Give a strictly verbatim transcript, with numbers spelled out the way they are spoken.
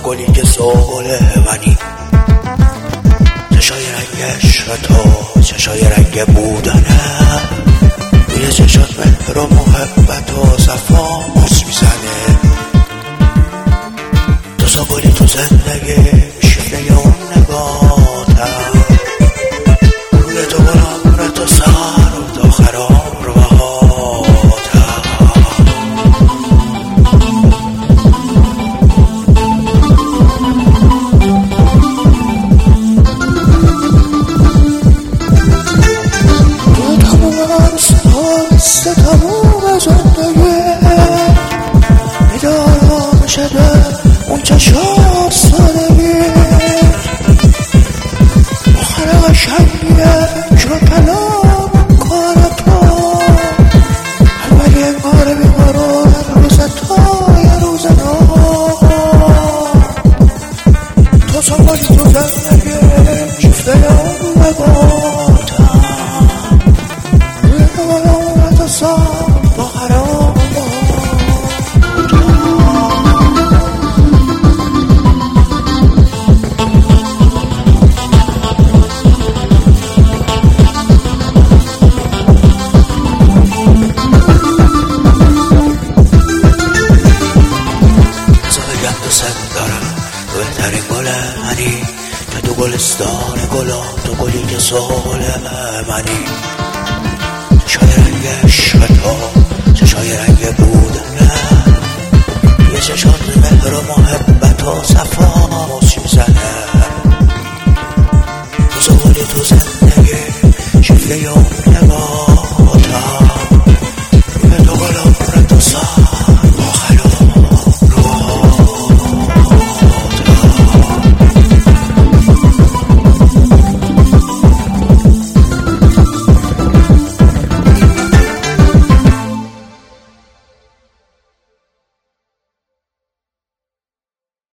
گلی که سوله منی، چشای رنگ عشق تو، چشای رنگ بودنه، روی چشات مهر و محبت و صفا ماس میزنه. تو سا گلی تو زندگی شیفته اون نگاتم، روی تو برام تو سر و تا خراب رو بهاتم. تو تموم عرصه هست تموم زندگی میدارم شده اون چشات سادگی، آخر قشنگیه که کلام کار تو، اولی انگار بیمارو روز تا یه روز نو. تو سواری تو زندگی شفته اون نگاتم، روی نگاه تو سام با خراب بهترین گل منی که تو گلستان گلا، تو گلی که سال منی، چشای رنگ عشق تو، چشای رنگ بودنه، یه چشات مهر و محبت و صفا